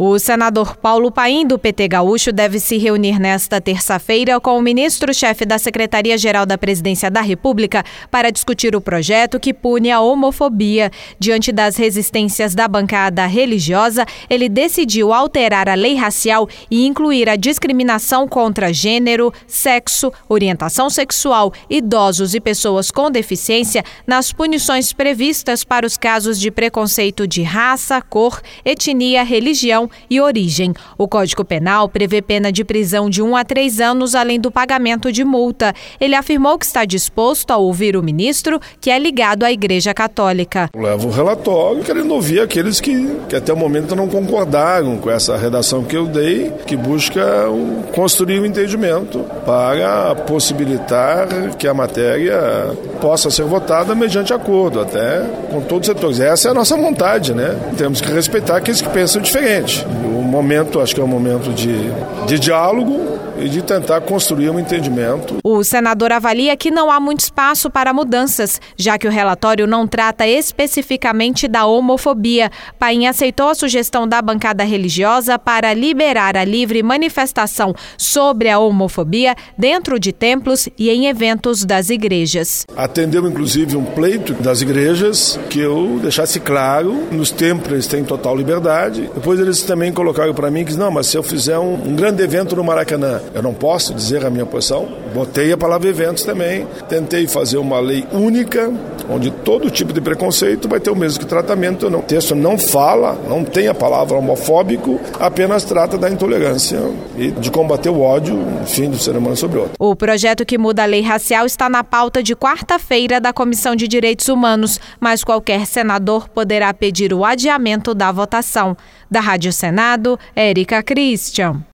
O senador Paulo Paim, do PT Gaúcho, deve se reunir nesta terça-feira com o ministro-chefe da Secretaria-Geral da Presidência da República para discutir o projeto que pune a homofobia. Diante das resistências da bancada religiosa, ele decidiu alterar a lei racial e incluir a discriminação contra gênero, sexo, orientação sexual, idosos e pessoas com deficiência nas punições previstas para os casos de preconceito de raça, cor, etnia, religião e origem. O Código Penal prevê pena de prisão de 1 a 3 anos, além do pagamento de multa. Ele afirmou que está disposto a ouvir o ministro, que é ligado à Igreja Católica. Levo o relatório querendo ouvir aqueles que até o momento não concordaram com essa redação que eu dei, que busca construir um entendimento para possibilitar que a matéria possa ser votada mediante acordo, até com todos os setores. Essa é a nossa vontade, né? Temos que respeitar aqueles que pensam diferente. O momento, acho que é um momento de diálogo e de tentar construir um entendimento. O senador avalia que não há muito espaço para mudanças, já que o relatório não trata especificamente da homofobia. Paim aceitou a sugestão da bancada religiosa para liberar a livre manifestação sobre a homofobia dentro de templos e em eventos das igrejas. Atendeu, inclusive, um pleito das igrejas que eu deixasse claro, nos templos eles têm total liberdade. Depois eles também colocaram para mim que não, mas se eu fizer um grande evento no Maracanã, eu não posso dizer a minha posição. Botei a palavra eventos também. Tentei fazer uma lei única, onde todo tipo de preconceito vai ter o mesmo tratamento. O texto não fala, não tem a palavra homofóbico, apenas trata da intolerância e de combater o ódio, enfim, do ser humano sobre o outro. O projeto que muda a lei racial está na pauta de quarta-feira da Comissão de Direitos Humanos, mas qualquer senador poderá pedir o adiamento da votação. Da Rádio Senado, Érica Christian.